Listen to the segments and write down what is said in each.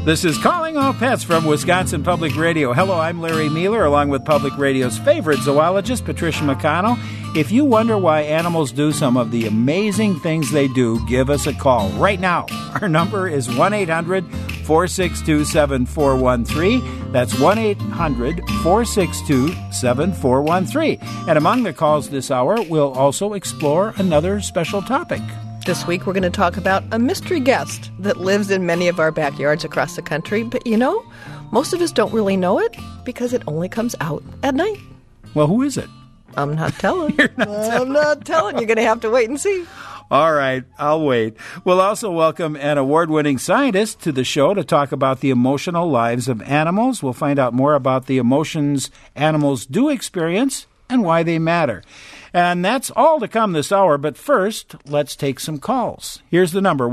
This is Calling All Pets from Wisconsin Public Radio. Hello, I'm Larry Mueller, along with Public Radio's favorite zoologist, Patricia McConnell. If you wonder why animals do some of the amazing things they do, give us a call right now. Our number is 1-800-462-7413. That's 1-800-462-7413. And among the calls this hour, we'll also explore another special topic. This week, we're going to talk about a mystery guest that lives in many of our backyards across the country. But, most of us don't really know it because it only comes out at night. Well, who is it? I'm not telling. I'm not telling. You're going to have to wait and see. All right, I'll wait. We'll also welcome an award-winning scientist to the show to talk about the emotional lives of animals. We'll find out more about the emotions animals do experience and why they matter. And that's all to come this hour, but first, let's take some calls. Here's the number,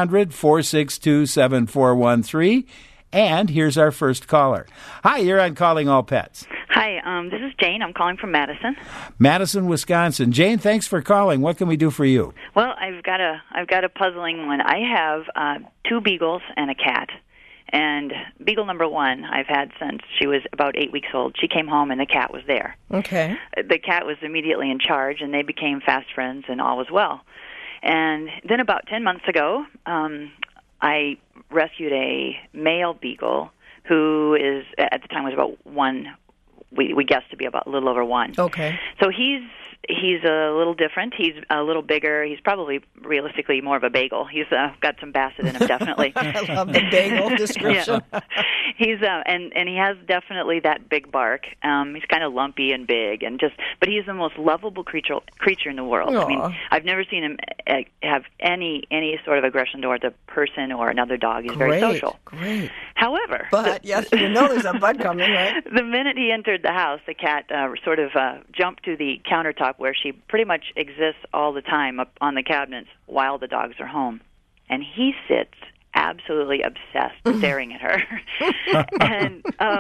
1-800-462-7413, and here's our first caller. Hi, you're on Calling All Pets. Hi, this is Jane. I'm calling from Madison. Madison, Wisconsin. Jane, thanks for calling. What can we do for you? Well, I've got a puzzling one. I have 2 beagles and a cat. And beagle number 1 I've had since she was about 8 weeks old. She came home and the cat was there. Okay. The cat was immediately in charge, and they became fast friends, and all was well. And then about 10 months ago, I rescued a male beagle who is, at the time, was about 1. We guessed to be about a little over 1. Okay. So he's a little different. He's a little bigger. He's probably realistically more of a bagel. He's got some basset in him, definitely. I love the bagel description. Yeah. He's and he has definitely that big bark. He's kind of lumpy and big, but he's the most lovable creature in the world. Aww. I mean, I've never seen him have any sort of aggression towards a person or another dog. He's very social. Great. However, yes, there's a bud coming, right? The minute he entered the house, the cat sort of jumped to the countertop where she pretty much exists all the time up on the cabinets while the dogs are home. And he sits absolutely obsessed staring at her. And,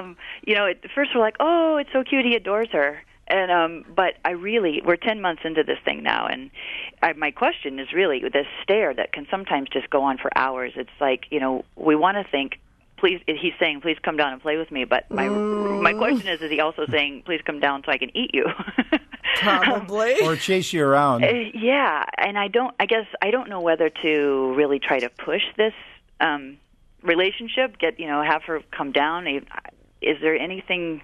at first we're like, oh, it's so cute, he adores her. And but we're 10 months into this thing now, and my question is really this stare that can sometimes just go on for hours. It's like, we want to think, please, he's saying, please come down and play with me, but my question is he also saying, please come down so I can eat you? Probably. Or chase you around. Yeah, and I don't know whether to really try to push this relationship, have her come down. Is there anything,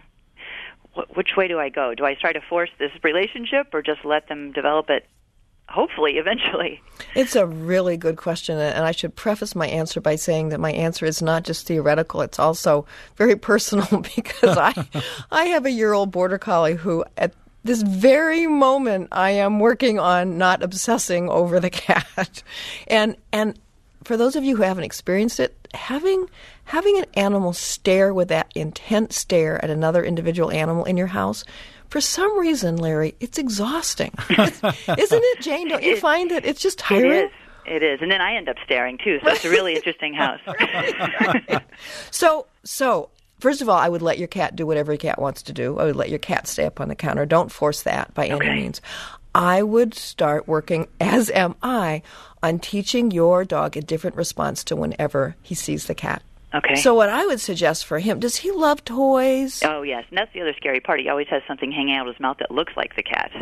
which way do I go? Do I try to force this relationship or just let them develop it, hopefully, eventually? It's a really good question, and I should preface my answer by saying that my answer is not just theoretical, it's also very personal because I have a year-old border collie who, at this very moment, I am working on not obsessing over the cat. And for those of you who haven't experienced it, having an animal stare with that intense stare at another individual animal in your house, for some reason, Larry, it's exhausting. Isn't it, Jane? Don't you find that it's just tiring? It is. And then I end up staring, too, so it's a really interesting house. Right. So, first of all, I would let your cat do whatever your cat wants to do. I would let your cat stay up on the counter. Don't force that by any means. I would start working, as am I, on teaching your dog a different response to whenever he sees the cat. Okay. So what I would suggest for him, does he love toys? Oh, yes. And that's the other scary part. He always has something hanging out of his mouth that looks like the cat.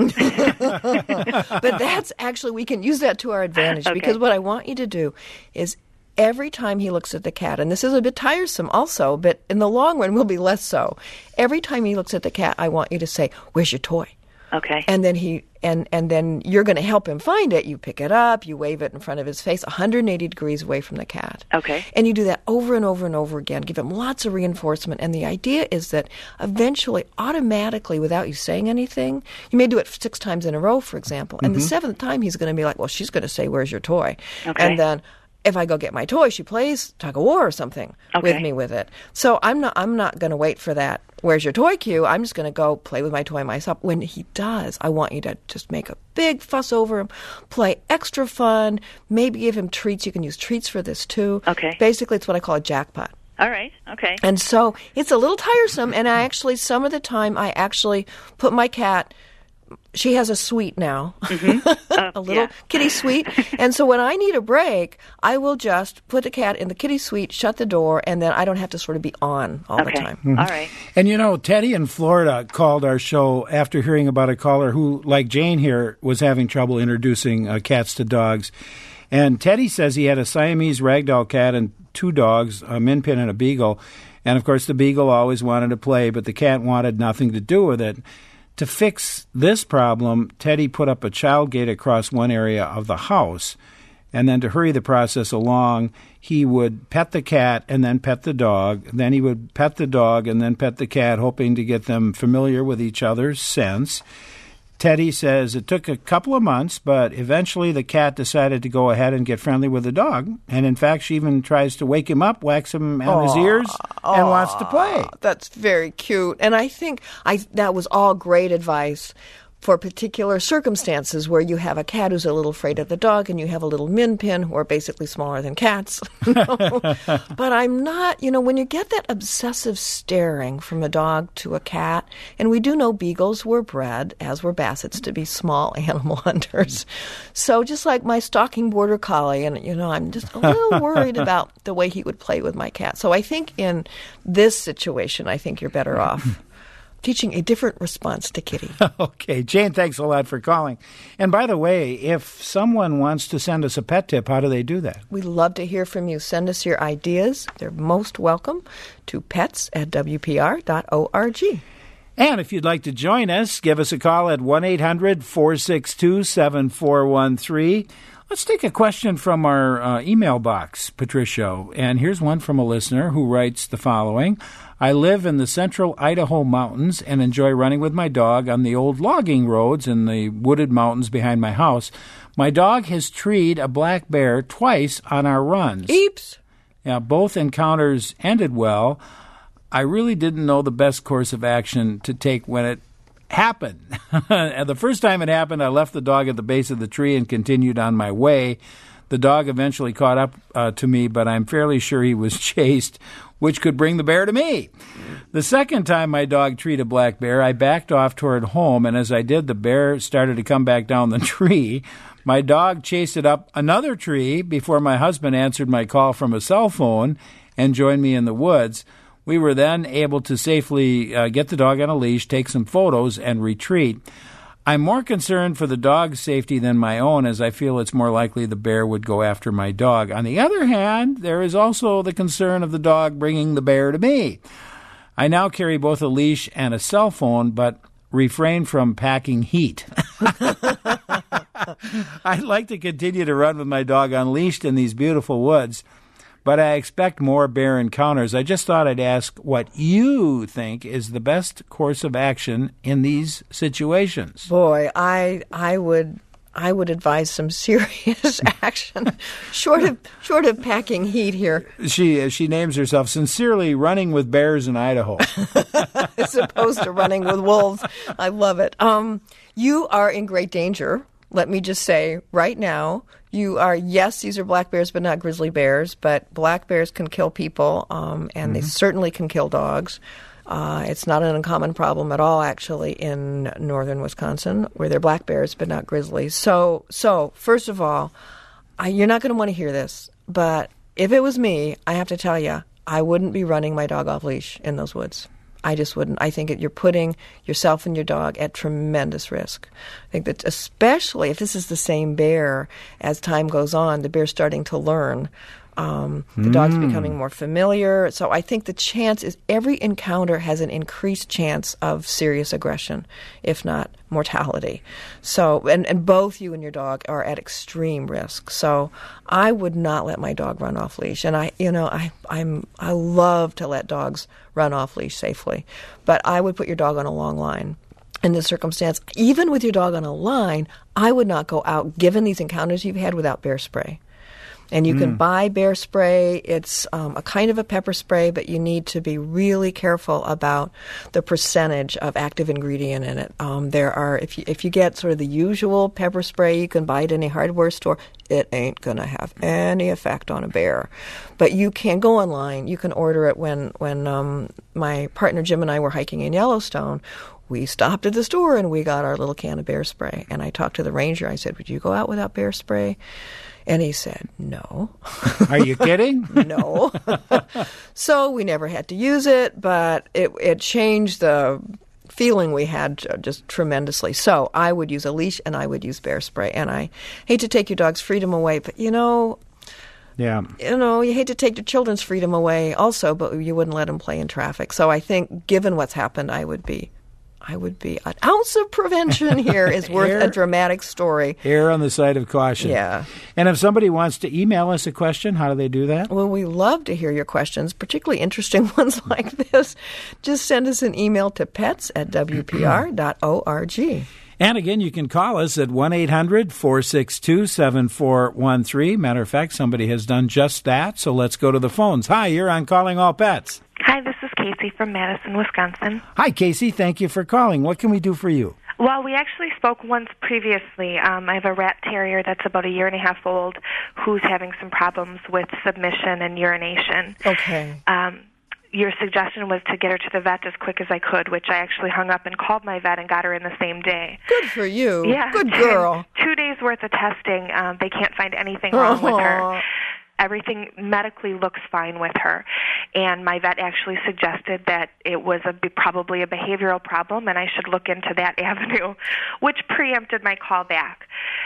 But that's actually, we can use that to our advantage because what I want you to do is every time he looks at the cat, and this is a bit tiresome also, but in the long run will be less so. Every time he looks at the cat, I want you to say, "Where's your toy?" Okay. And then and then you're going to help him find it. You pick it up, you wave it in front of his face, 180 degrees away from the cat. Okay. And you do that over and over and over again. Give him lots of reinforcement. And the idea is that eventually, automatically, without you saying anything, you may do it 6 times in a row, for example. And the 7th time, he's going to be like, well, she's going to say, "Where's your toy?" Okay. And then, if I go get my toy, she plays tug of war or something with me with it. So I'm not going to wait for that. Where's your toy cue? I'm just going to go play with my toy myself. When he does, I want you to just make a big fuss over him, play extra fun, maybe give him treats. You can use treats for this too. Okay. Basically, it's what I call a jackpot. All right. Okay. And so it's a little tiresome, and some of the time I actually put my cat she has a suite now, Mm-hmm. a little kitty suite. And so when I need a break, I will just put the cat in the kitty suite, shut the door, and then I don't have to sort of be on all the time. All right. And Teddy in Florida called our show after hearing about a caller who, like Jane here, was having trouble introducing cats to dogs. And Teddy says he had a Siamese ragdoll cat and 2 dogs, a Min Pin and a Beagle. And, of course, the Beagle always wanted to play, but the cat wanted nothing to do with it. To fix this problem, Teddy put up a child gate across one area of the house. And then to hurry the process along, he would pet the cat and then pet the dog. Then he would pet the dog and then pet the cat, hoping to get them familiar with each other's scents. Teddy says it took a couple of months, but eventually the cat decided to go ahead and get friendly with the dog. And in fact, she even tries to wake him up, wax him on his ears, and wants to play. That's very cute. And I think that was all great advice for particular circumstances where you have a cat who's a little afraid of the dog and you have a little Min Pin who are basically smaller than cats. But I'm not, when you get that obsessive staring from a dog to a cat, and we do know beagles were bred, as were bassets, to be small animal hunters. So just like my stalking border collie, and, I'm just a little worried about the way he would play with my cat. So I think in this situation, I think you're better off teaching a different response to Kitty. Okay. Jane, thanks a lot for calling. And by the way, if someone wants to send us a pet tip, how do they do that? We'd love to hear from you. Send us your ideas. They're most welcome to pets@wpr.org. And if you'd like to join us, give us a call at 1-800-462-7413. Let's take a question from our email box, Patricia. And here's one from a listener who writes the following. I live in the central Idaho mountains and enjoy running with my dog on the old logging roads in the wooded mountains behind my house. My dog has treed a black bear twice on our runs. Eeps! Yeah, both encounters ended well. I really didn't know the best course of action to take when it happened. And the first time it happened, I left the dog at the base of the tree and continued on my way. The dog eventually caught up to me, but I'm fairly sure he was chased, which could bring the bear to me. The second time my dog treed a black bear, I backed off toward home, and as I did, the bear started to come back down the tree. My dog chased it up another tree before my husband answered my call from a cell phone and joined me in the woods. We were then able to safely get the dog on a leash, take some photos, and retreat. I'm more concerned for the dog's safety than my own, as I feel it's more likely the bear would go after my dog. On the other hand, there is also the concern of the dog bringing the bear to me. I now carry both a leash and a cell phone, but refrain from packing heat. I'd like to continue to run with my dog unleashed in these beautiful woods, but I expect more bear encounters. I just thought I'd ask what you think is the best course of action in these situations. Boy, I would advise some serious action, short of packing heat here. She names herself Sincerely Running with Bears in Idaho, as opposed to running with wolves. I love it. You are in great danger. Let me just say right now, yes, these are black bears, but not grizzly bears. But black bears can kill people, and they certainly can kill dogs. It's not an uncommon problem at all, actually, in northern Wisconsin, where they're black bears, but not grizzlies. So first of all, you're not going to want to hear this, but if it was me, I have to tell you, I wouldn't be running my dog off leash in those woods. I just wouldn't. I think you're putting yourself and your dog at tremendous risk. I think that especially if this is the same bear, as time goes on, the bear's starting to learn. The dog's becoming more familiar. So I think the chance is every encounter has an increased chance of serious aggression, if not mortality. So, and both you and your dog are at extreme risk. So I would not let my dog run off leash. And I love to let dogs run off leash safely. But I would put your dog on a long line. In this circumstance, even with your dog on a line, I would not go out, given these encounters you've had, without bear spray. And you can buy bear spray. It's a kind of a pepper spray, but you need to be really careful about the percentage of active ingredient in it. There are, if you get sort of the usual pepper spray, you can buy it in a hardware store. It ain't going to have any effect on a bear. But you can go online. You can order it when my partner Jim and I were hiking in Yellowstone. we stopped at the store and we got our little can of bear spray. And I talked to the ranger. I said, would you go out without bear spray? And he said, no. Are you kidding? No. So we never had to use it, but it changed the feeling we had just tremendously. So I would use a leash and I would use bear spray. And I hate to take your dog's freedom away, but yeah. You hate to take your children's freedom away also, but you wouldn't let them play in traffic. So I think, given what's happened, I would be an ounce of prevention here is worth a dramatic story. Err on the side of caution. Yeah. And if somebody wants to email us a question, how do they do that? Well, we love to hear your questions, particularly interesting ones like this. Just send us an email to pets@wpr.org. And again, you can call us at 1-800-462-7413. Matter of fact, somebody has done just that, so let's go to the phones. Hi, you're on Calling All Pets. Hi, this is Casey from Madison, Wisconsin. Hi, Casey. Thank you for calling. What can we do for you? Well, we actually spoke once previously. I have a rat terrier that's about 1.5 years old who's having some problems with submission and urination. Okay. Your suggestion was to get her to the vet as quick as I could, which I actually hung up and called my vet and got her in the same day. Good for you. Yeah. Good girl. 2 days worth of testing. They can't find anything wrong with her. Everything medically looks fine with her. And my vet actually suggested that it was probably a behavioral problem and I should look into that avenue, which preempted my call back.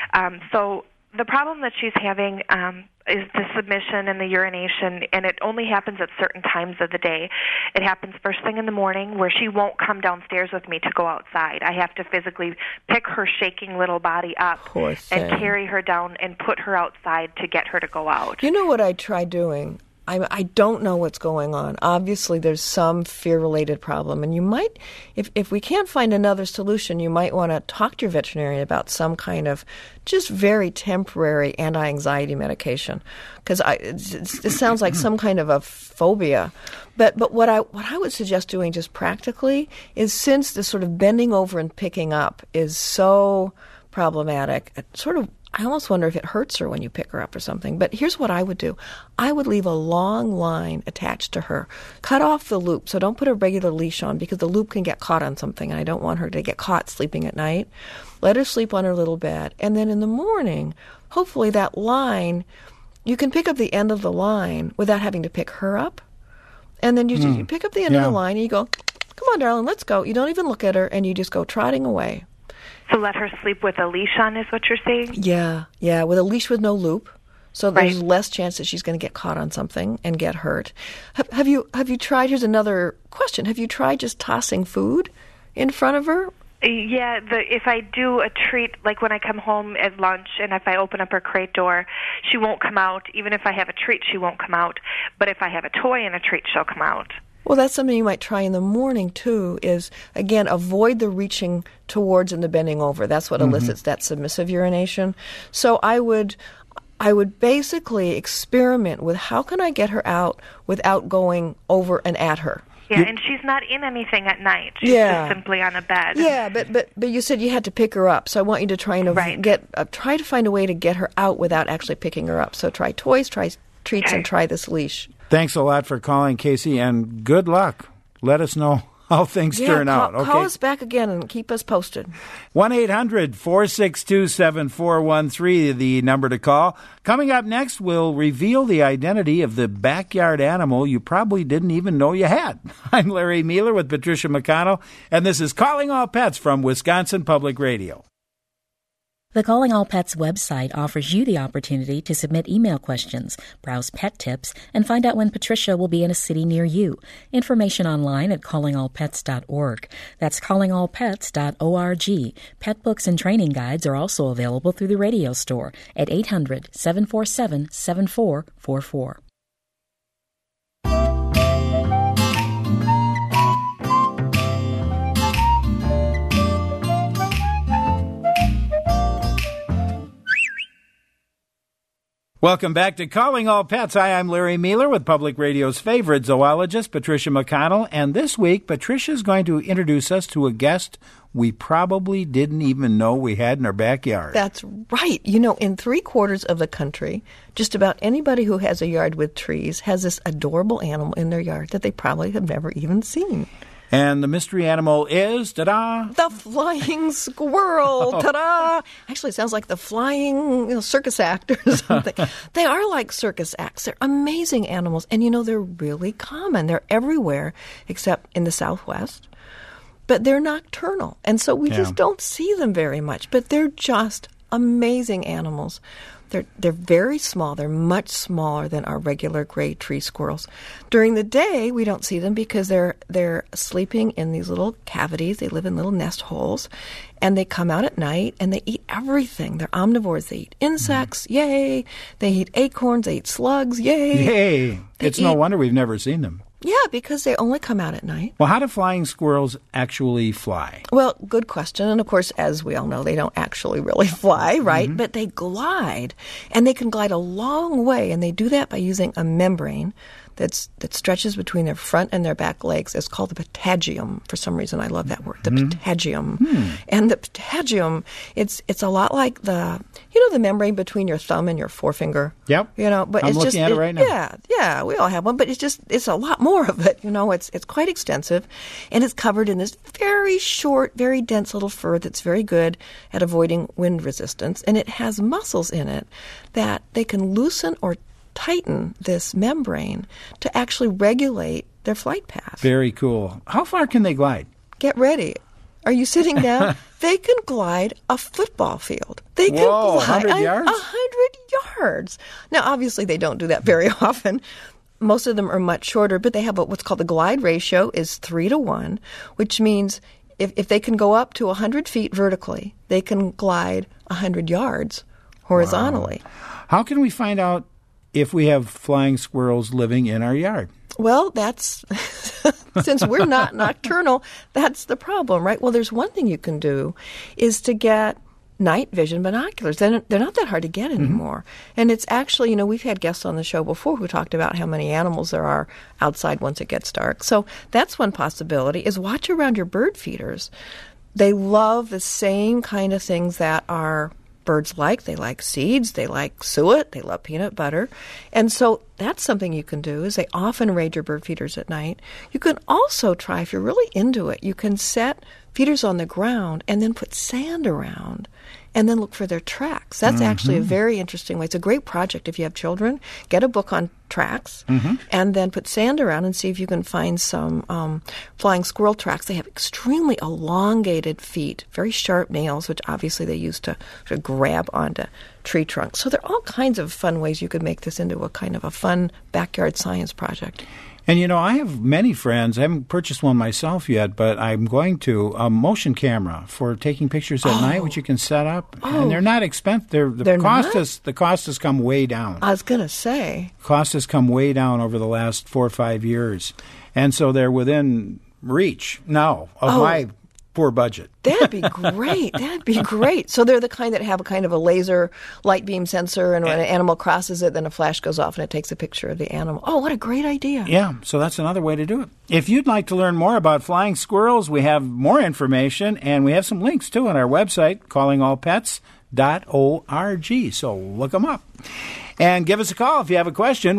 So the problem that she's having is the submission and the urination, and it only happens at certain times of the day. It happens first thing in the morning where she won't come downstairs with me to go outside. I have to physically pick her shaking little body up and carry her down and put her outside to get her to go out. You know what I try doing? I don't know what's going on. Obviously, there's some fear-related problem, and you might, if we can't find another solution, you might want to talk to your veterinarian about some kind of just very temporary anti-anxiety medication, because it sounds like some kind of a phobia. But what I would suggest doing just practically is, since the sort of bending over and picking up is so problematic, I almost wonder if it hurts her when you pick her up or something. But here's what I would do. I would leave a long line attached to her. Cut off the loop, so don't put a regular leash on, because the loop can get caught on something, and I don't want her to get caught sleeping at night. Let her sleep on her little bed. And then in the morning, hopefully that line, you can pick up the end of the line without having to pick her up. And then you pick up the end of the line and you go, come on, darling, let's go. You don't even look at her, and you just go trotting away. So let her sleep with a leash on is what you're saying? Yeah, with a leash with no loop. So there's less chance that she's going to get caught on something and get hurt. Have you tried, here's another question, have you tried just tossing food in front of her? Yeah, if I do a treat, like when I come home at lunch and if I open up her crate door, she won't come out. Even if I have a treat, she won't come out. But if I have a toy and a treat, she'll come out. Well, that's something you might try in the morning, too, is, again, avoid the reaching towards and the bending over. That's what elicits that submissive urination. So I would basically experiment with, how can I get her out without going over and at her? Yeah, and she's not in anything at night. She's just simply on a bed. Yeah, but you said you had to pick her up, so I want you to try and try to find a way to get her out without actually picking her up. So try toys, try treats, and try this leash. Thanks a lot for calling, Casey, and good luck. Let us know how things turn out. Okay? Call us back again and keep us posted. 1-800-462-7413, the number to call. Coming up next, we'll reveal the identity of the backyard animal you probably didn't even know you had. I'm Larry Mueller with Patricia McConnell, and this is Calling All Pets from Wisconsin Public Radio. The Calling All Pets website offers you the opportunity to submit email questions, browse pet tips, and find out when Patricia will be in a city near you. Information online at callingallpets.org. That's callingallpets.org. Pet books and training guides are also available through the radio store at 800-747-7444. Welcome back to Calling All Pets. Hi, I'm Larry Mueller with Public Radio's favorite zoologist, Patricia McConnell. And this week, Patricia's going to introduce us to a guest we probably didn't even know we had in our backyard. That's right. You know, in 3/4 of the country, just about anybody who has a yard with trees has this adorable animal in their yard that they probably have never even seen. And the mystery animal is, ta-da! The flying squirrel. Ta-da! Actually, it sounds like the flying circus act or something. They are like circus acts. They're amazing animals. And, they're really common. They're everywhere except in the Southwest. But they're nocturnal. And so we just don't see them very much. But they're just amazing animals. They're very small. They're much smaller than our regular gray tree squirrels. During the day, we don't see them because they're sleeping in these little cavities. They live in little nest holes, and they come out at night and they eat everything. They're omnivores. They eat insects, yay! They eat acorns. They eat slugs, yay! Yay! It's no wonder we've never seen them. Yeah, because they only come out at night. Well, how do flying squirrels actually fly? Well, good question. And, of course, as we all know, they don't actually really fly, right? Mm-hmm. But they glide, and they can glide a long way, and they do that by using a membrane that stretches between their front and their back legs. It's called the patagium. For some reason, I love that word, the patagium. And the patagium, it's a lot like the membrane between your thumb and your forefinger. Yep. But I'm looking at it right now. Yeah, we all have one, but it's a lot more of it. It's quite extensive, and it's covered in this very short, very dense little fur that's very good at avoiding wind resistance, and it has muscles in it that they can loosen or tighten this membrane to actually regulate their flight path. Very cool. How far can they glide? Get ready. Are you sitting down? They can glide a football field. They can glide 100 yards? 100 yards. Now, obviously, they don't do that very often. Most of them are much shorter, but they have what's called the glide ratio is 3-to-1, which means if they can go up to 100 feet vertically, they can glide 100 yards horizontally. Wow. How can we find out if we have flying squirrels living in our yard? Well, that's since we're not nocturnal, that's the problem, right? Well, there's one thing you can do is to get night vision binoculars. They're not that hard to get anymore. And it's actually, we've had guests on the show before who talked about how many animals there are outside once it gets dark. So that's one possibility, is watch around your bird feeders. They love the same kind of things that our birds like. They like seeds, they like suet, they love peanut butter. And so that's something you can do, is they often raid your bird feeders at night. You can also try, if you're really into it, you can set feeders on the ground and then put sand around and then look for their tracks. That's actually a very interesting way. It's a great project if you have children. Get a book on tracks and then put sand around and see if you can find some flying squirrel tracks. They have extremely elongated feet, very sharp nails, which obviously they use to sort of grab onto tree trunks. So there are all kinds of fun ways you could make this into a kind of a fun backyard science project. And, I have many friends. I haven't purchased one myself yet, but I'm going to. A motion camera for taking pictures at night, which you can set up. And they're not expensive. The cost has come way down. I was going to say. Cost has come way down over the last 4 or 5 years. And so they're within reach now of my poor budget. That'd be great. That'd be great. So they're the kind that have a kind of a laser light beam sensor, and when an animal crosses it, then a flash goes off and it takes a picture of the animal. Oh, what a great idea. Yeah, so that's another way to do it. If you'd like to learn more about flying squirrels, we have more information, and we have some links, too, on our website, callingallpets.org. So look them up. And give us a call if you have a question,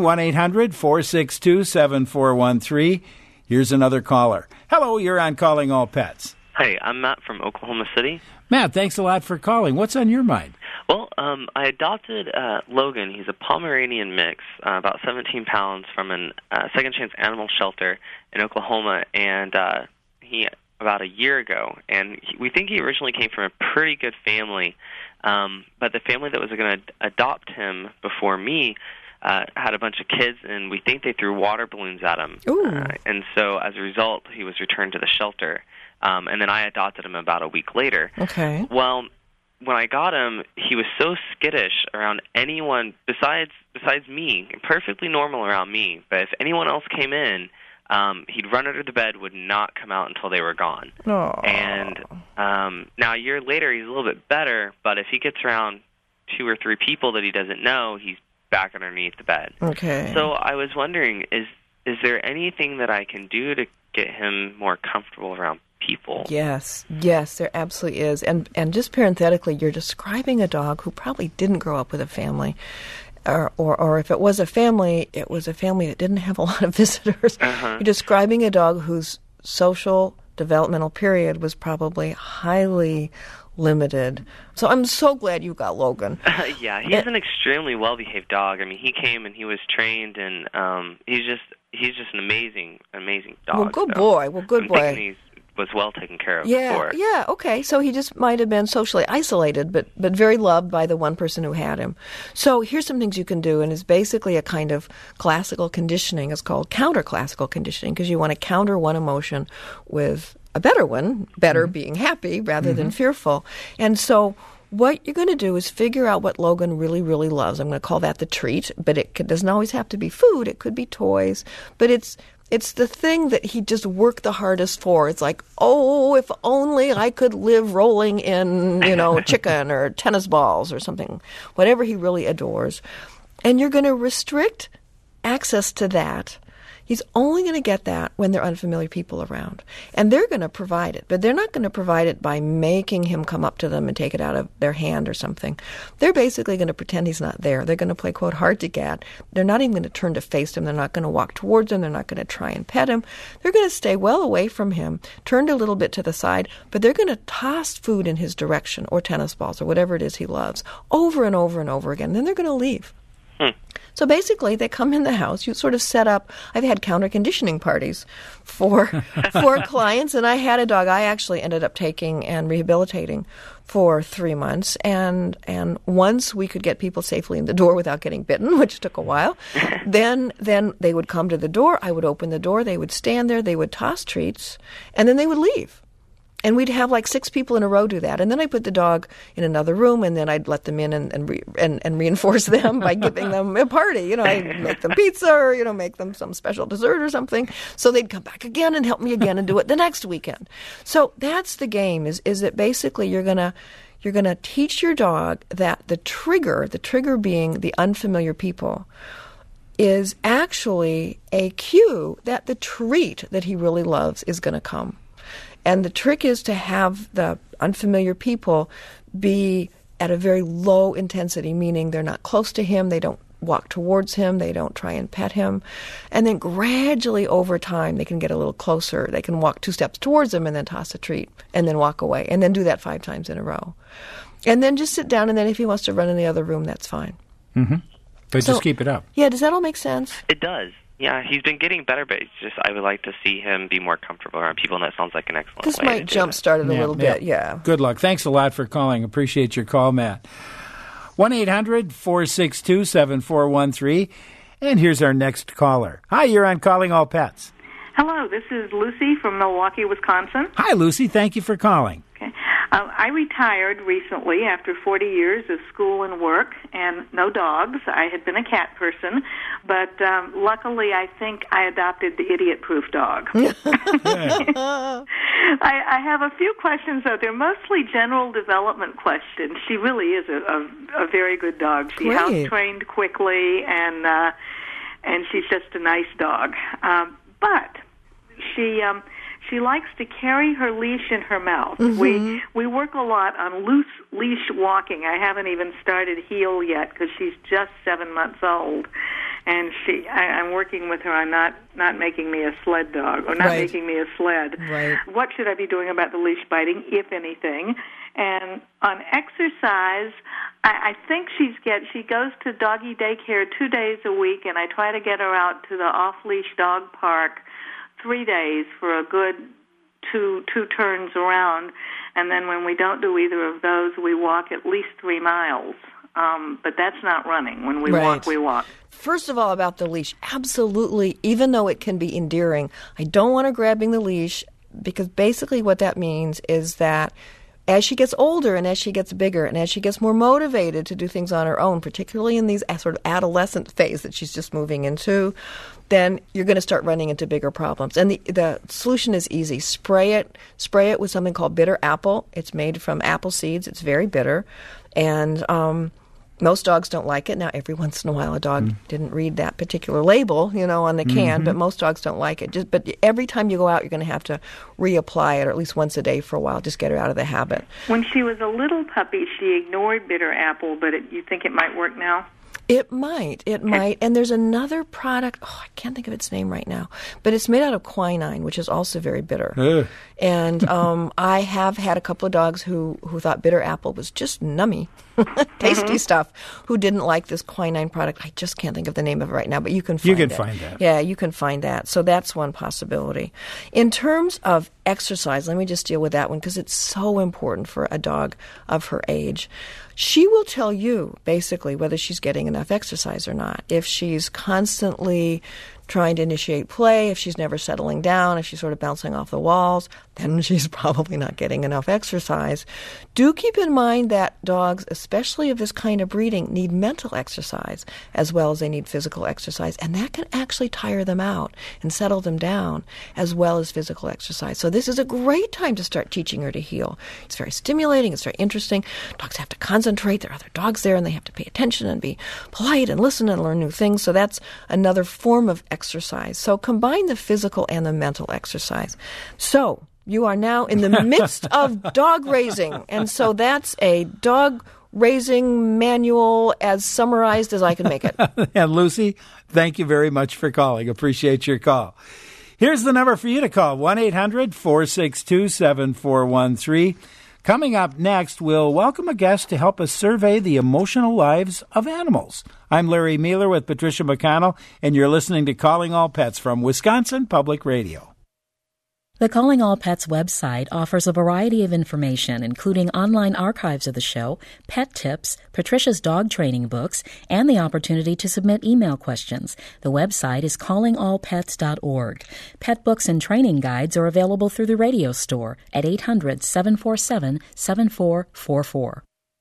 1-800-462-7413. Here's another caller. Hello, you're on Calling All Pets. Hi, I'm Matt from Oklahoma City. Matt, thanks a lot for calling. What's on your mind? Well, I adopted Logan. He's a Pomeranian mix, about 17 pounds, from a Second Chance Animal Shelter in Oklahoma, and he about a year ago. And we think he originally came from a pretty good family, but the family that was going to adopt him before me had a bunch of kids, and we think they threw water balloons at him. And so as a result, he was returned to the shelter. And then I adopted him about a week later. Okay. Well, when I got him, he was so skittish around anyone besides me, perfectly normal around me. But if anyone else came in, he'd run under the bed, would not come out until they were gone. Aww. And now a year later, he's a little bit better, but if he gets around 2 or 3 people that he doesn't know, he's back underneath the bed. Okay. So I was wondering, is there anything that I can do to get him more comfortable around people? Yes, there absolutely is. And just parenthetically, you're describing a dog who probably didn't grow up with a family. Or if it was a family that didn't have a lot of visitors. You're describing a dog who's social developmental period was probably highly limited. So I'm so glad you got Logan. Yeah, he's an extremely well-behaved dog. I mean, he came and he was trained, and he's just an amazing dog. Well, good boy. Well, good boy. He was well taken care of before. Yeah, okay. So he just might have been socially isolated, but very loved by the one person who had him. So here's some things you can do, and it's basically a kind of classical conditioning. It's called counter-classical conditioning, because you want to counter one emotion with a better one, better being happy rather than fearful. And so what you're going to do is figure out what Logan really, really loves. I'm going to call that the treat, but it doesn't always have to be food. It could be toys. But it's the thing that he just worked the hardest for. It's like, oh, if only I could live rolling in, chicken or tennis balls or something, whatever he really adores. And you're going to restrict access to that. He's only going to get that when there are unfamiliar people around. And they're going to provide it, but they're not going to provide it by making him come up to them and take it out of their hand or something. They're basically going to pretend he's not there. They're going to play, quote, hard to get. They're not even going to turn to face him. They're not going to walk towards him. They're not going to try and pet him. They're going to stay well away from him, turned a little bit to the side, but they're going to toss food in his direction or tennis balls or whatever it is he loves over and over and over again. Then they're going to leave. So basically, they come in the house. You sort of set up. I've had counter conditioning parties for clients, and I had a dog I actually ended up taking and rehabilitating for 3 months. And once we could get people safely in the door without getting bitten, which took a while, then they would come to the door. I would open the door. They would stand there. They would toss treats, and then they would leave. And we'd have like 6 people in a row do that. And then I put the dog in another room, and then I'd let them in and reinforce them by giving them a party. I'd make them pizza or, make them some special dessert or something. So they'd come back again and help me again and do it the next weekend. So that's the game, is that basically you're going to teach your dog that the trigger being the unfamiliar people, is actually a cue that the treat that he really loves is going to come. And the trick is to have the unfamiliar people be at a very low intensity, meaning they're not close to him, they don't walk towards him, they don't try and pet him. And then gradually over time, they can get a little closer. They can walk 2 steps towards him and then toss a treat and then walk away, and then do that 5 times in a row. And then just sit down, and then if he wants to run in the other room, that's fine. Mm-hmm. But just keep it up. Yeah, does that all make sense? It does. Yeah, he's been getting better, but it's just I would like to see him be more comfortable around people, and that sounds like an excellent This way might jumpstart it a little bit, yeah. Good luck. Thanks a lot for calling. Appreciate your call, Matt. 1-800-462-7413. And here's our next caller. Hi, you're on Calling All Pets. Hello, this is Lucy from Milwaukee, Wisconsin. Hi, Lucy. Thank you for calling. Okay. I retired recently after 40 years of school and work and no dogs. I had been a cat person, but luckily I think I adopted the idiot-proof dog. I have a few questions, though. They're mostly general development questions. She really is a very good dog. She house-trained quickly, and she's just a nice dog. But she likes to carry her leash in her mouth. Mm-hmm. We work a lot on loose leash walking. I haven't even started heel yet because she's just 7 months old, and I'm working with her on not making me a sled dog or not making me a sled. Right. What should I be doing about the leash biting, if anything? And on exercise, I think she goes to doggy daycare 2 days a week, and I try to get her out to the off-leash dog park 3 days for a good two turns around, and then when we don't do either of those, we walk at least 3 miles. But that's not running. When we walk, we walk. First of all, about the leash, absolutely, even though it can be endearing, I don't want her grabbing the leash, because basically what that means is that as she gets older and as she gets bigger and as she gets more motivated to do things on her own, particularly in these sort of adolescent phase that she's just moving into, then you're going to start running into bigger problems. And the solution is easy. Spray it with something called bitter apple. It's made from apple seeds. It's very bitter. And most dogs don't like it. Now, every once in a while, a dog didn't read that particular label, on the can, but most dogs don't like it. But every time you go out, you're going to have to reapply it, or at least once a day for a while. Just get her out of the habit. When she was a little puppy, she ignored bitter apple, but you think it might work now? It might. And there's another product, I can't think of its name right now, but it's made out of quinine, which is also very bitter. And I have had a couple of dogs who thought bitter apple was just nummy, tasty stuff, who didn't like this quinine product. I just can't think of the name of it right now, but you can find it. You can find that. Yeah, you can find that. So that's one possibility. In terms of exercise, let me just deal with that one because it's so important for a dog of her age. She will tell you, basically, whether she's getting enough exercise or not. If she's constantly trying to initiate play, if she's never settling down, if she's sort of bouncing off the walls, then she's probably not getting enough exercise. Do keep in mind that dogs, especially of this kind of breeding, need mental exercise as well as they need physical exercise, and that can actually tire them out and settle them down as well as physical exercise. So this is a great time to start teaching her to heel. It's very stimulating. It's very interesting. Dogs have to concentrate. There are other dogs there, and they have to pay attention and be polite and listen and learn new things. So that's another form of exercise. So combine the physical and the mental exercise. So you are now in the midst of dog raising, and so that's a dog raising manual as summarized as I can make it. And Lucy, thank you very much for calling. Appreciate your call. Here's the number for you to call, 1-800-462-7413. Coming up next, we'll welcome a guest to help us survey the emotional lives of animals. I'm Larry Mueller with Patricia McConnell, and you're listening to Calling All Pets from Wisconsin Public Radio. The Calling All Pets website offers a variety of information, including online archives of the show, pet tips, Patricia's dog training books, and the opportunity to submit email questions. The website is callingallpets.org. Pet books and training guides are available through the radio store at 800-747-7444.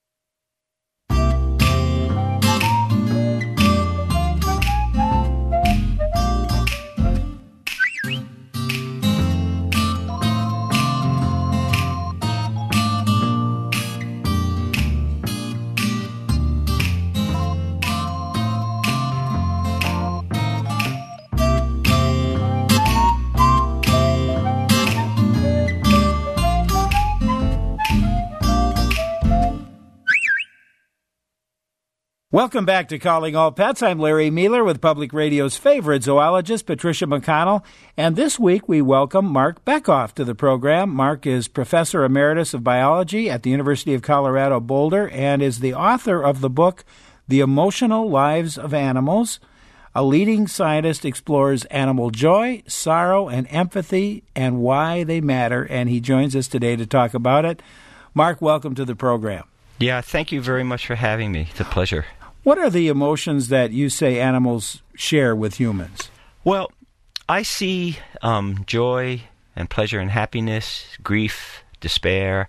Welcome back to Calling All Pets. I'm Larry Mueller with Public Radio's favorite zoologist, Patricia McConnell. And this week we welcome Mark Bekoff to the program. Mark is Professor Emeritus of Biology at the University of Colorado Boulder and is the author of the book, The Emotional Lives of Animals. A leading scientist explores animal joy, sorrow, and empathy and why they matter. And he joins us today to talk about it. Mark, welcome to the program. Yeah, thank you very much for having me. It's a pleasure. What are the emotions that you say animals share with humans? Well, I see joy and pleasure and happiness, grief, despair,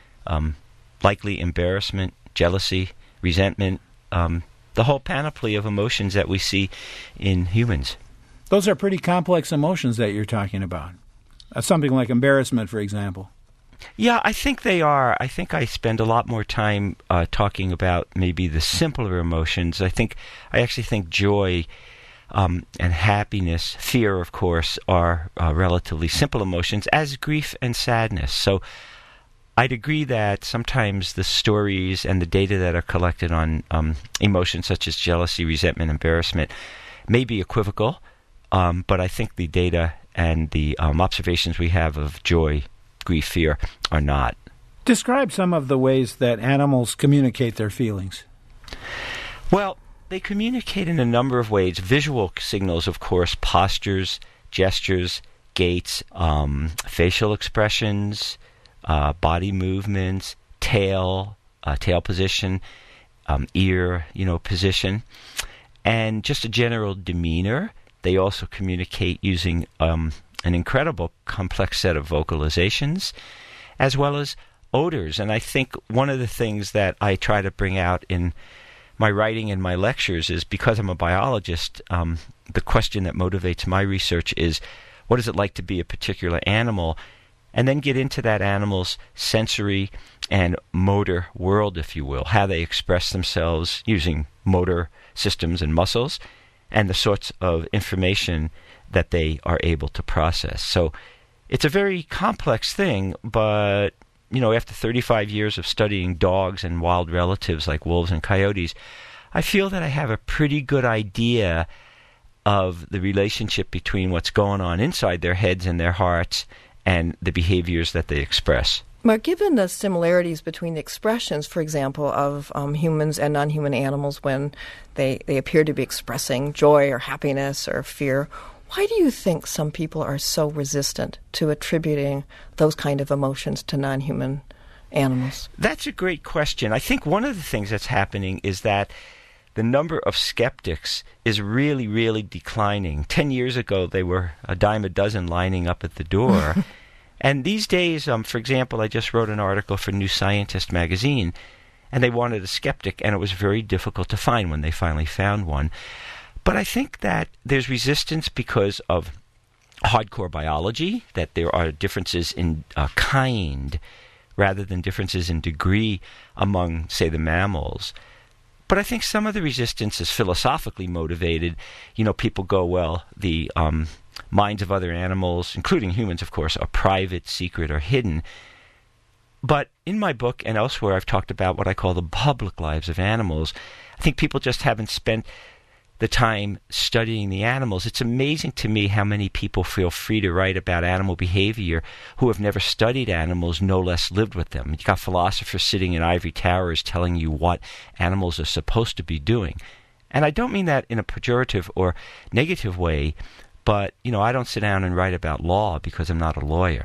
likely embarrassment, jealousy, resentment, the whole panoply of emotions that we see in humans. Those are pretty complex emotions that you're talking about. Something like embarrassment, for example. Yeah, I think they are. I think I spend a lot more time talking about maybe the simpler emotions. I actually think joy and happiness, fear, of course, are relatively simple emotions, as grief and sadness. So I'd agree that sometimes the stories and the data that are collected on emotions such as jealousy, resentment, embarrassment may be equivocal, but I think the data and the observations we have of joy, grief, fear are not. Describe some of the ways that animals communicate their feelings. Well, they communicate in a number of ways. Visual signals, of course, postures, gestures, gaits, facial expressions, body movements, tail position, ear, position, and just a general demeanor. They also communicate using an incredible complex set of vocalizations, as well as odors. And I think one of the things that I try to bring out in my writing and my lectures is, because I'm a biologist, the question that motivates my research is, what is it like to be a particular animal? And then get into that animal's sensory and motor world, if you will, how they express themselves using motor systems and muscles, and the sorts of information that they are able to process. So it's a very complex thing, but, after 35 years of studying dogs and wild relatives like wolves and coyotes, I feel that I have a pretty good idea of the relationship between what's going on inside their heads and their hearts and the behaviors that they express. Mark, given the similarities between the expressions, for example, of humans and non-human animals when they appear to be expressing joy or happiness or fear, why do you think some people are so resistant to attributing those kind of emotions to non-human animals? That's a great question. I think one of the things that's happening is that the number of skeptics is really, really declining. 10 years ago, they were a dime a dozen lining up at the door. And these days, for example, I just wrote an article for New Scientist magazine, and they wanted a skeptic, and it was very difficult to find when they finally found one. But I think that there's resistance because of hardcore biology, that there are differences in kind rather than differences in degree among, say, the mammals. But I think some of the resistance is philosophically motivated. You know, people go, well, the minds of other animals, including humans, of course, are private, secret, or hidden. But in my book and elsewhere, I've talked about what I call the public lives of animals. I think people just haven't spent the time studying the animals. It's amazing to me how many people feel free to write about animal behavior who have never studied animals, no less lived with them. You've got philosophers sitting in ivory towers telling you what animals are supposed to be doing. And I don't mean that in a pejorative or negative way, but, you know, I don't sit down and write about law because I'm not a lawyer.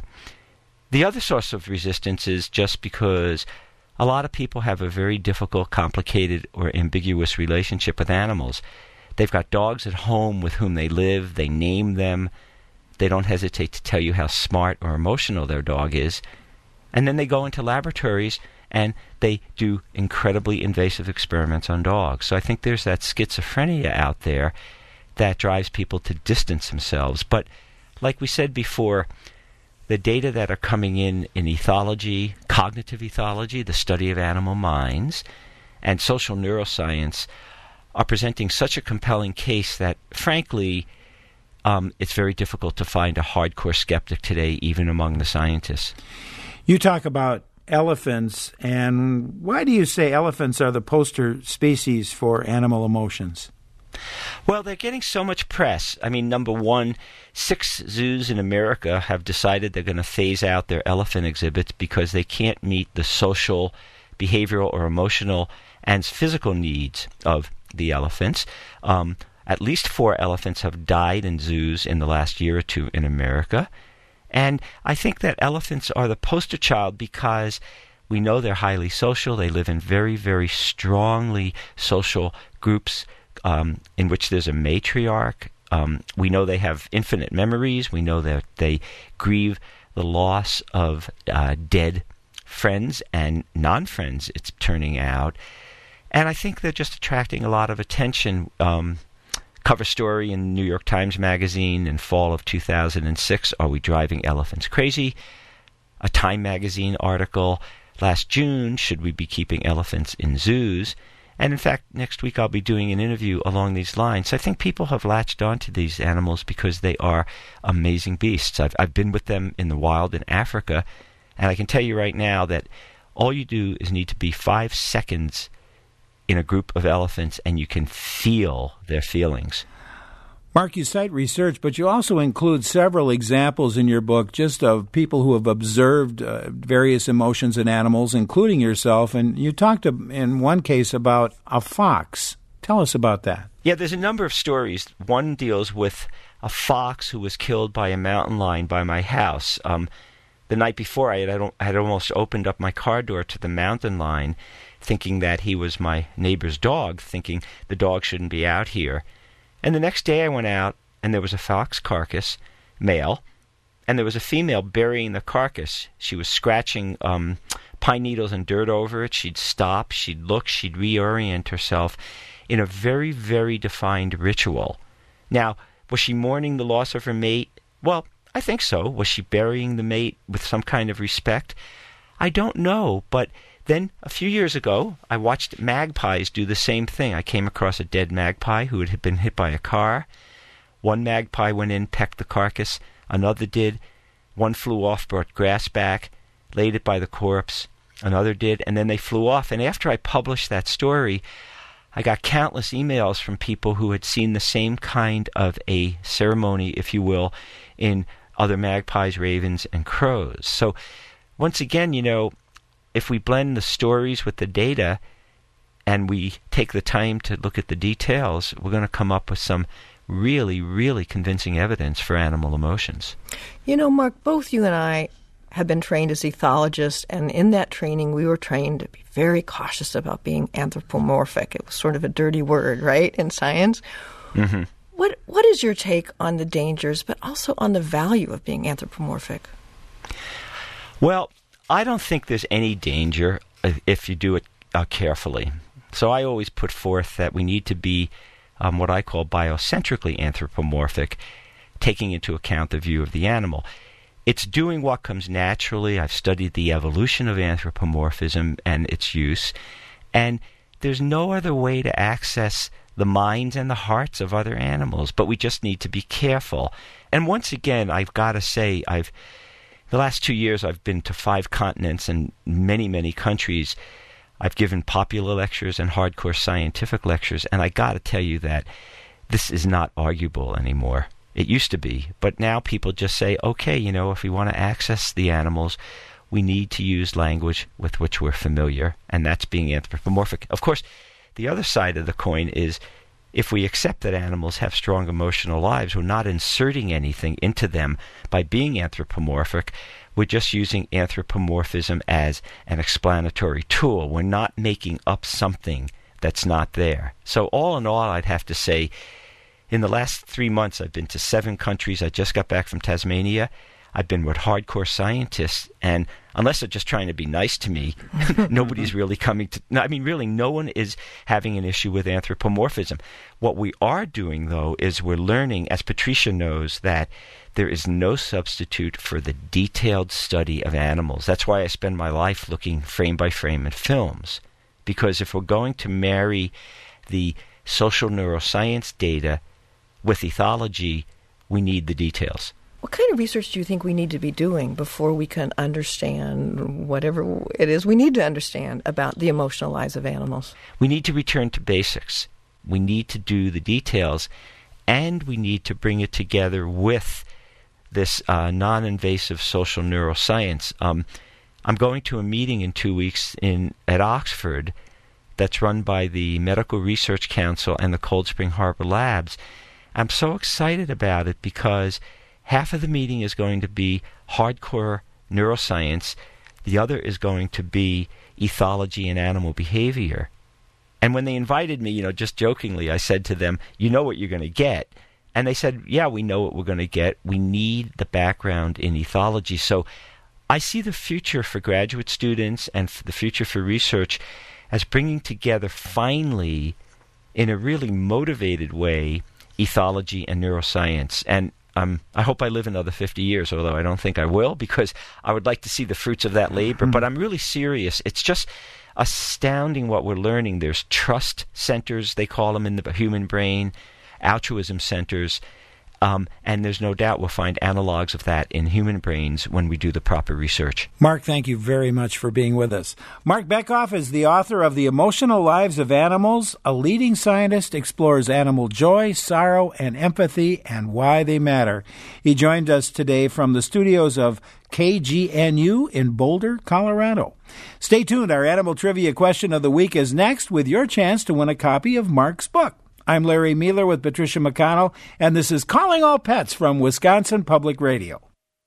The other source of resistance is just because a lot of people have a very difficult, complicated, or ambiguous relationship with animals. They've got dogs at home with whom they live. They name them. They don't hesitate to tell you how smart or emotional their dog is. And then they go into laboratories and they do incredibly invasive experiments on dogs. So I think there's that schizophrenia out there that drives people to distance themselves. But like we said before, the data that are coming in ethology, cognitive ethology, the study of animal minds, and social neuroscience are presenting such a compelling case that, frankly, it's very difficult to find a hardcore skeptic today, even among the scientists. You talk about elephants, and why do you say elephants are the poster species for animal emotions? Well, they're getting so much press. I mean, number one, 6 zoos in America have decided they're going to phase out their elephant exhibits because they can't meet the social, behavioral, or emotional and physical needs of the elephants. At least 4 elephants have died in zoos in the last year or two in America. And I think that elephants are the poster child because we know they're highly social. They live in very, very strongly social groups in which there's a matriarch. We know they have infinite memories. We know that they grieve the loss of dead friends and non-friends, it's turning out. And I think they're just attracting a lot of attention. Cover story in New York Times Magazine in fall of 2006, Are We Driving Elephants Crazy? A Time Magazine article last June, Should We Be Keeping Elephants in Zoos? And in fact, next week I'll be doing an interview along these lines. I think people have latched onto these animals because they are amazing beasts. I've been with them in the wild in Africa, and I can tell you right now that all you do is need to be 5 seconds in a group of elephants, and you can feel their feelings. Mark, you cite research, but you also include several examples in your book just of people who have observed various emotions in animals, including yourself, and you talked in one case about a fox. Tell us about that. Yeah, there's a number of stories. One deals with a fox who was killed by a mountain lion by my house. The night before, I had almost opened up my car door to the mountain lion, thinking that he was my neighbor's dog, thinking the dog shouldn't be out here. And the next day I went out, and there was a fox carcass, male, and there was a female burying the carcass. She was scratching pine needles and dirt over it. She'd stop, she'd look, she'd reorient herself in a very, very defined ritual. Now, was she mourning the loss of her mate? Well, I think so. Was she burying the mate with some kind of respect? I don't know, but then, a few years ago, I watched magpies do the same thing. I came across a dead magpie who had been hit by a car. One magpie went in, pecked the carcass. Another did. One flew off, brought grass back, laid it by the corpse. Another did, and then they flew off. And after I published that story, I got countless emails from people who had seen the same kind of a ceremony, if you will, in other magpies, ravens, and crows. So once again, if we blend the stories with the data and we take the time to look at the details, we're going to come up with some really, really convincing evidence for animal emotions. Mark, both you and I have been trained as ethologists, and in that training we were trained to be very cautious about being anthropomorphic. It was sort of a dirty word, right, in science? Mm-hmm. What is your take on the dangers, but also on the value of being anthropomorphic? Well, I don't think there's any danger if you do it carefully. So I always put forth that we need to be what I call biocentrically anthropomorphic, taking into account the view of the animal. It's doing what comes naturally. I've studied the evolution of anthropomorphism and its use, and there's no other way to access the minds and the hearts of other animals, but we just need to be careful. And once again, I've got to say, the last 2 years I've been to 5 continents and many, many countries. I've given popular lectures and hardcore scientific lectures, and I got to tell you that this is not arguable anymore. It used to be, but now people just say, okay, if we want to access the animals, we need to use language with which we're familiar, and that's being anthropomorphic. Of course, the other side of the coin is if we accept that animals have strong emotional lives, we're not inserting anything into them by being anthropomorphic. We're just using anthropomorphism as an explanatory tool. We're not making up something that's not there. So all in all, I'd have to say, in the last 3 months, I've been to 7 countries. I just got back from Tasmania. I've been with hardcore scientists, and unless they're just trying to be nice to me, nobody's really coming to... really, no one is having an issue with anthropomorphism. What we are doing, though, is we're learning, as Patricia knows, that there is no substitute for the detailed study of animals. That's why I spend my life looking frame by frame at films, because if we're going to marry the social neuroscience data with ethology, we need the details. What kind of research do you think we need to be doing before we can understand whatever it is we need to understand about the emotional lives of animals? We need to return to basics. We need to do the details, and we need to bring it together with this non-invasive social neuroscience. I'm going to a meeting in 2 weeks at Oxford that's run by the Medical Research Council and the Cold Spring Harbor Labs. I'm so excited about it because half of the meeting is going to be hardcore neuroscience. The other is going to be ethology and animal behavior. And when they invited me, just jokingly, I said to them, you know what you're going to get. And they said, yeah, we know what we're going to get. We need the background in ethology. So I see the future for graduate students and for the future for research as bringing together finally, in a really motivated way, ethology and neuroscience. And I hope I live another 50 years, although I don't think I will, because I would like to see the fruits of that labor. But I'm really serious. It's just astounding what we're learning. There's trust centers, they call them, in the human brain, altruism centers, and there's no doubt we'll find analogs of that in human brains when we do the proper research. Mark, thank you very much for being with us. Mark Bekoff is the author of The Emotional Lives of Animals. A leading scientist explores animal joy, sorrow, and empathy and why they matter. He joined us today from the studios of KGNU in Boulder, Colorado. Stay tuned. Our animal trivia question of the week is next, with your chance to win a copy of Mark's book. I'm Larry Mueller with Patricia McConnell, and this is Calling All Pets from Wisconsin Public Radio.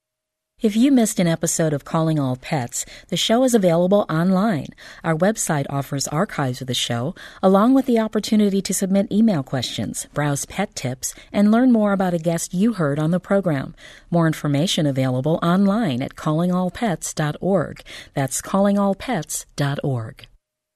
If you missed an episode of Calling All Pets, the show is available online. Our website offers archives of the show, along with the opportunity to submit email questions, browse pet tips, and learn more about a guest you heard on the program. More information available online at callingallpets.org. That's callingallpets.org.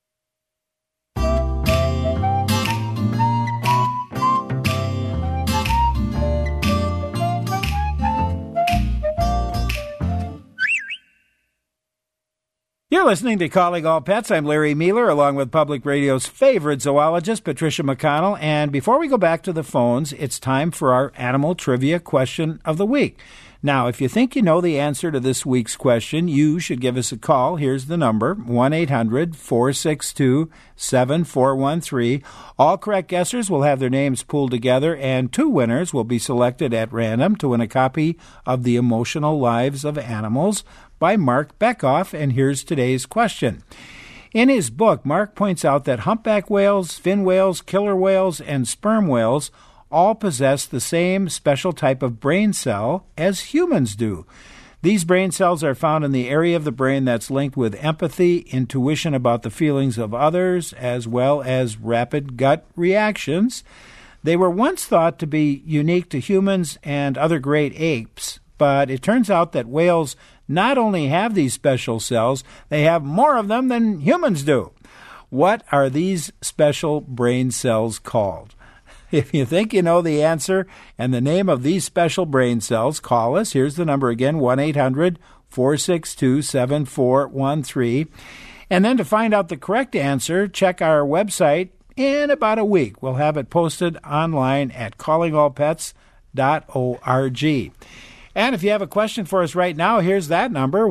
You're listening to Calling All Pets. I'm Larry Mueller, along with Public Radio's favorite zoologist, Patricia McConnell. And before we go back to the phones, it's time for our animal trivia question of the week. Now, if you think you know the answer to this week's question, you should give us a call. Here's the number, 1-800-462-7413. All correct guessers will have their names pooled together, and 2 winners will be selected at random to win a copy of The Emotional Lives of Animals by Mark Bekoff. And here's today's question. In his book, Mark points out that humpback whales, fin whales, killer whales, and sperm whales all possess the same special type of brain cell as humans do. These brain cells are found in the area of the brain that's linked with empathy, intuition about the feelings of others, as well as rapid gut reactions. They were once thought to be unique to humans and other great apes, but it turns out that whales not only have these special cells, they have more of them than humans do. What are these special brain cells called? If you think you know the answer and the name of these special brain cells, call us. Here's the number again, 1-800-462-7413. And then to find out the correct answer, check our website in about a week. We'll have it posted online at callingallpets.org. And if you have a question for us right now, here's that number,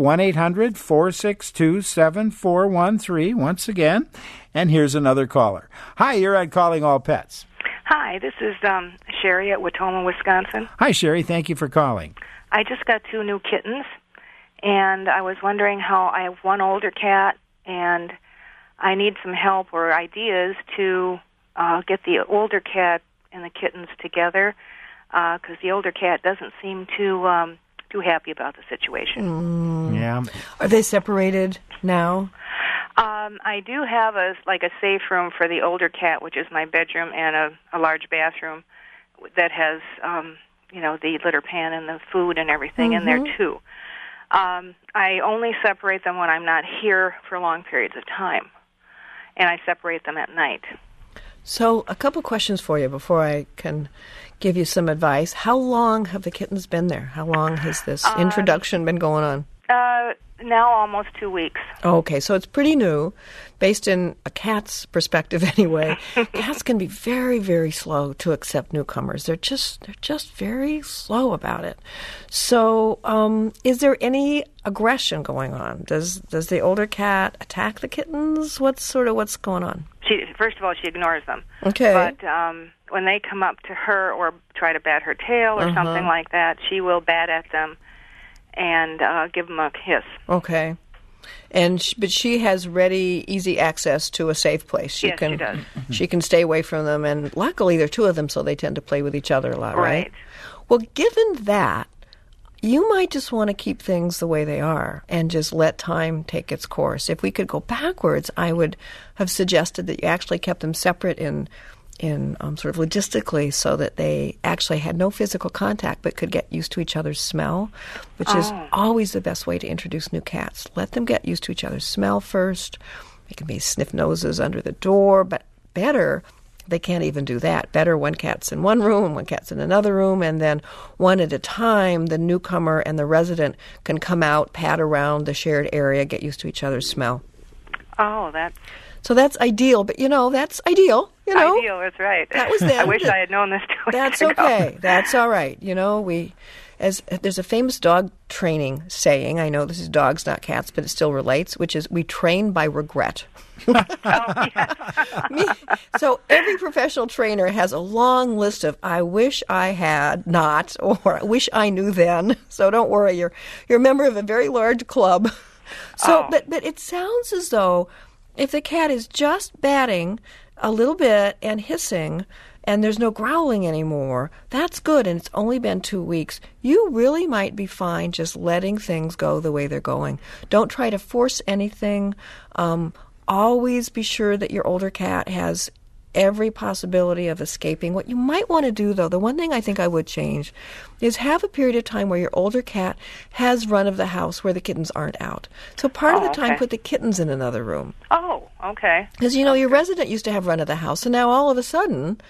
1-800-462-7413, once again. And here's another caller. Hi, you're on Calling All Pets. Hi, this is Sherry at Watoma, Wisconsin. Hi, Sherry. Thank you for calling. I just got 2 new kittens, and I was wondering how I have one older cat, and I need some help or ideas to get the older cat and the kittens together, because the older cat doesn't seem too happy about the situation. Yeah. Are they separated now? I do have a safe room for the older cat, which is my bedroom, and a large bathroom that has, the litter pan and the food and everything in there, too. I only separate them when I'm not here for long periods of time, and I separate them at night. So a couple questions for you before I can give you some advice. How long have the kittens been there? How long has this introduction been going on? Now almost 2 weeks. Okay, so it's pretty new, based in a cat's perspective anyway. Cats can be very, very slow to accept newcomers. They're just very slow about it. So, is there any aggression going on? Does the older cat attack the kittens? What's going on? First of all, she ignores them. Okay. But when they come up to her or try to bat her tail or something like that, she will bat at them and give them a kiss. Okay. But she has ready, easy access to a safe place. She does. She can stay away from them, and luckily there are 2 of them, so they tend to play with each other a lot, right? Well, given that, you might just want to keep things the way they are and just let time take its course. If we could go backwards, I would have suggested that you actually kept them separate in sort of logistically, so that they actually had no physical contact but could get used to each other's smell, which is always the best way to introduce new cats. Let them get used to each other's smell first. They can be sniff noses under the door, but better, they can't even do that. Better one cat's in one room, one cat's in another room, and then one at a time, the newcomer and the resident can come out, pat around the shared area, get used to each other's smell. So that's ideal, but that's ideal. Ideal, that's right. That was then. I wish I had known this 2 weeks That's ago. okay. That's all right. There's a famous dog training saying, I know this is dogs, not cats, but it still relates, which is we train by regret. So every professional trainer has a long list of I wish I had not, or I wish I knew then. So don't worry, you're a member of a very large club. So, but it sounds as though if the cat is just batting a little bit and hissing, and there's no growling anymore, that's good, and it's only been 2 weeks. You really might be fine just letting things go the way they're going. Don't try to force anything. Always be sure that your older cat has every possibility of escaping. What you might want to do, though, the one thing I think I would change is have a period of time where your older cat has run of the house where the kittens aren't out. So part of the time, put the kittens in another room. Oh, okay. Because, your resident used to have run of the house, and now all of a sudden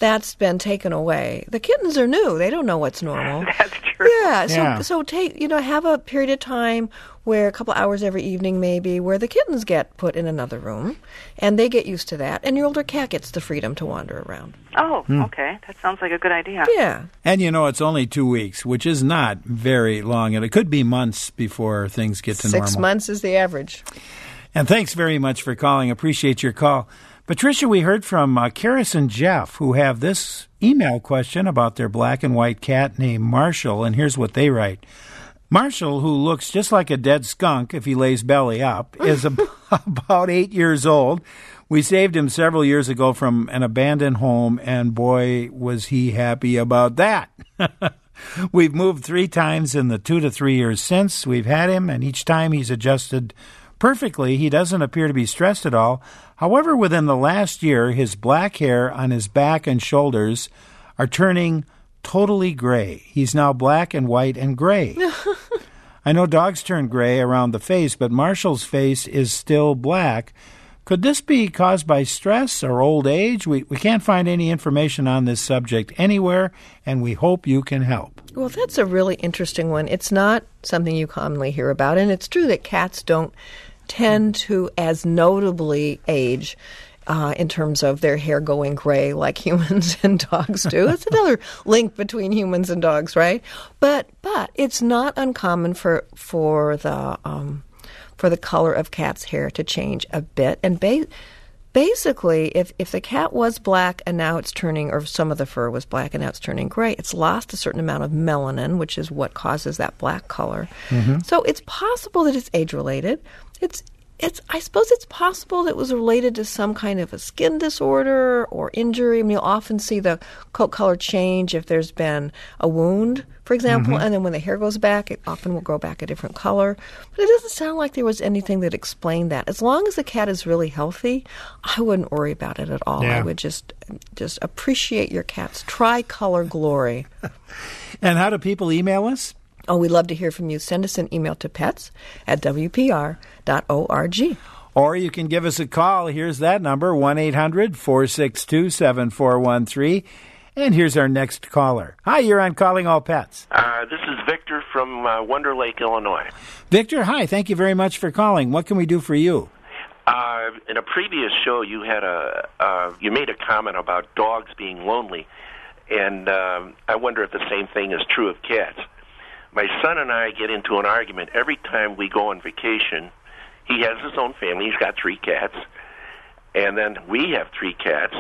that's been taken away. The kittens are new. They don't know what's normal. That's true. Yeah, so take, have a period of time where a couple hours every evening maybe where the kittens get put in another room and they get used to that and your older cat gets the freedom to wander around. Oh, okay. That sounds like a good idea. Yeah. And it's only 2 weeks, which is not very long, and it could be months before things get to normal. 6 months is the average. And thanks very much for calling. Appreciate your call. Patricia, we heard from Karis and Jeff, who have this email question about their black and white cat named Marshall, and here's what they write. Marshall, who looks just like a dead skunk if he lays belly up, is about 8 years old. We saved him several years ago from an abandoned home, and boy, was he happy about that. We've moved 3 times in the 2 to 3 years since we've had him, and each time he's adjusted perfectly. He doesn't appear to be stressed at all. However, within the last year, his black hair on his back and shoulders are turning totally gray. He's now black and white and gray. I know dogs turn gray around the face, but Marshall's face is still black. Could this be caused by stress or old age? We can't find any information on this subject anywhere, and we hope you can help. Well, that's a really interesting one. It's not something you commonly hear about, and it's true that cats don't tend to as notably age in terms of their hair going gray like humans and dogs do. It's another link between humans and dogs, right? But it's not uncommon for the color of cat's hair to change a bit. And basically, if the cat was black and now it's turning, or some of the fur was black and now it's turning gray, it's lost a certain amount of melanin, which is what causes that black color. Mm-hmm. So it's possible that it's age-related. I suppose it's possible that it was related to some kind of a skin disorder or injury. I mean, you'll often see the coat color change if there's been a wound, for example, and then when the hair goes back, it often will go back a different color. But it doesn't sound like there was anything that explained that. As long as the cat is really healthy, I wouldn't worry about it at all. Yeah. I would just appreciate your cat's tricolor glory. And how do people email us? Oh, we'd love to hear from you. Send us an email to pets@wpr.org. Or you can give us a call. Here's that number, 1-800-462-7413. And here's our next caller. Hi, you're on Calling All Pets. This is Victor from Wonder Lake, Illinois. Victor, hi. Thank you very much for calling. What can we do for you? In a previous show, you had you made a comment about dogs being lonely, and I wonder if the same thing is true of cats. My son and I get into an argument every time we go on vacation. He has his own family. He's got 3 cats. And then we have 3 cats.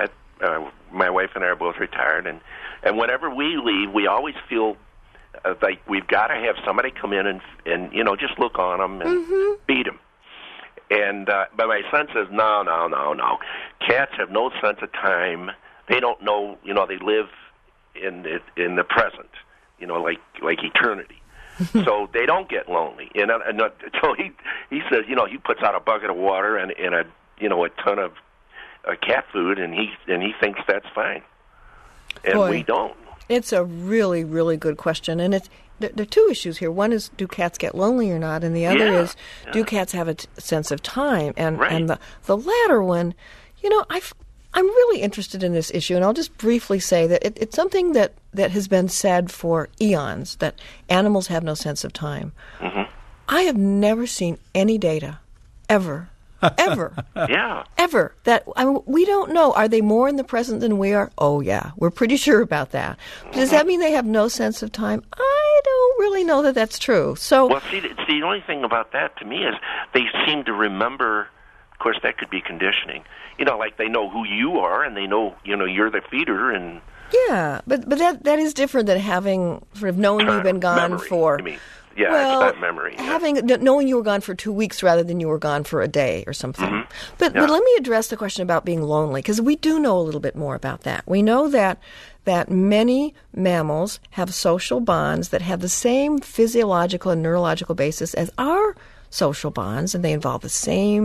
My wife and I are both retired. And whenever we leave, we always feel like we've got to have somebody come in and just look on them and feed them. And but my son says, no. Cats have no sense of time. They don't know, they live in the present. Like eternity. So they don't get lonely. So he says, he puts out a bucket of water and a ton of cat food, and he thinks that's fine. And Boy, we don't. It's a really, really good question, and there are 2 issues here. One is, do cats get lonely or not, and the other is, do cats have a sense of time? And the latter one, I'm really interested in this issue, and I'll just briefly say that it's something that has been said for eons, that animals have no sense of time. Mm-hmm. I have never seen any data, ever, ever, that we don't know. Are they more in the present than we are? Oh, yeah, we're pretty sure about that. But does that mean they have no sense of time? I don't really know that that's true. So, well, see, the only thing about that to me is they seem to remember. Of course, that could be conditioning. Like they know who you are, and they know, you're the feeder, and yeah, but that is different than having sort of knowing you've been gone memory, for. I mean, yeah, well, it's not memory. Yeah. Knowing you were gone for 2 weeks rather than you were gone for a day or something. Mm-hmm. But let me address the question about being lonely, because we do know a little bit more about that. We know that many mammals have social bonds that have the same physiological and neurological basis as our social bonds, and they involve the same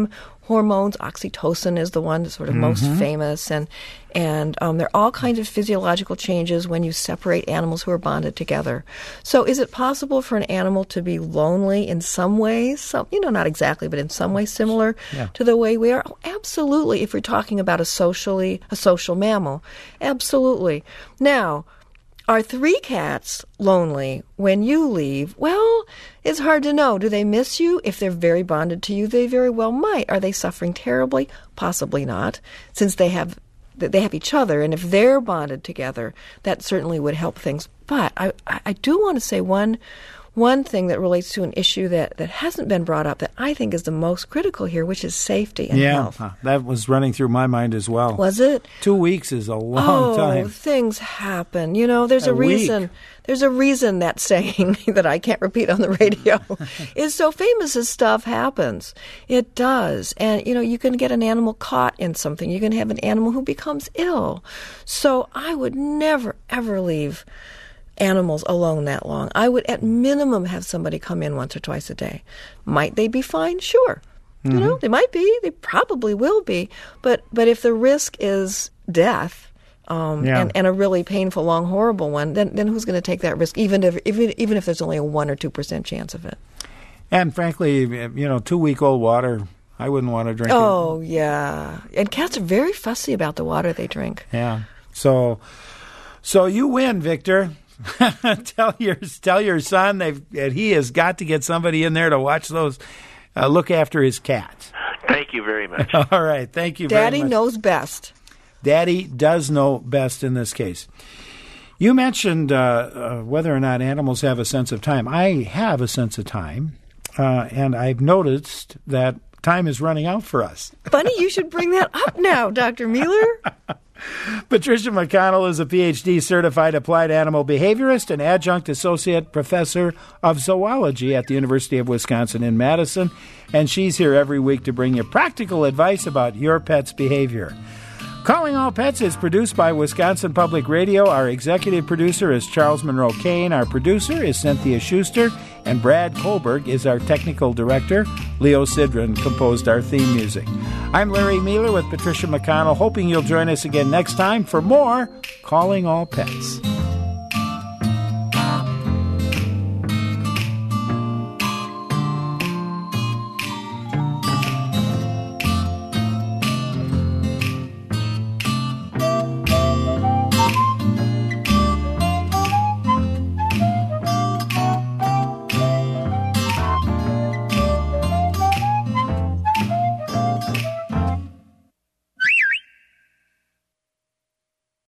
hormones. Oxytocin is the one that's sort of most famous, and there are all kinds of physiological changes when you separate animals who are bonded together. So is it possible for an animal to be lonely in some ways? Not exactly, but in some way similar to the way we are? Oh, absolutely, if we're talking about a social mammal. Absolutely. Now, are 3 cats lonely when you leave? Well, it's hard to know. Do they miss you? If they're very bonded to you, they very well might. Are they suffering terribly? Possibly not, since they have each other, and if they're bonded together, that certainly would help things. But I do want to say one thing that relates to an issue that hasn't been brought up that I think is the most critical here, which is safety and health. That was running through my mind as well. Was it? 2 weeks is a long time. Oh, things happen. There's a reason. There's a reason that saying that I can't repeat on the radio is so famous as stuff happens. It does. And, you can get an animal caught in something. You can have an animal who becomes ill. So I would never, ever leave animals alone that long. I would at minimum have somebody come in once or twice a day. Might they be fine? Sure. They might be. They probably will be. But if the risk is death, and a really painful, long, horrible one, then who's going to take that risk, even if there's only a 1 or 2% chance of it? And frankly, 2-week-old water, I wouldn't want to drink it. Oh, yeah. And cats are very fussy about the water they drink. Yeah. So you win, Victor. Tell your son that he has got to get somebody in there to watch those, look after his cats. Thank you very much. All right. Thank you very much. Daddy knows best. Daddy does know best in this case. You mentioned whether or not animals have a sense of time. I have a sense of time, and I've noticed that time is running out for us. Funny, you should bring that up now, Dr. Mueller. Patricia McConnell is a Ph.D. certified applied animal behaviorist and adjunct associate professor of zoology at the University of Wisconsin in Madison, and she's here every week to bring you practical advice about your pet's behavior. Calling All Pets is produced by Wisconsin Public Radio. Our executive producer is Charles Monroe Kane. Our producer is Cynthia Schuster. And Brad Kohlberg is our technical director. Leo Sidran composed our theme music. I'm Larry Mueller with Patricia McConnell, hoping you'll join us again next time for more Calling All Pets.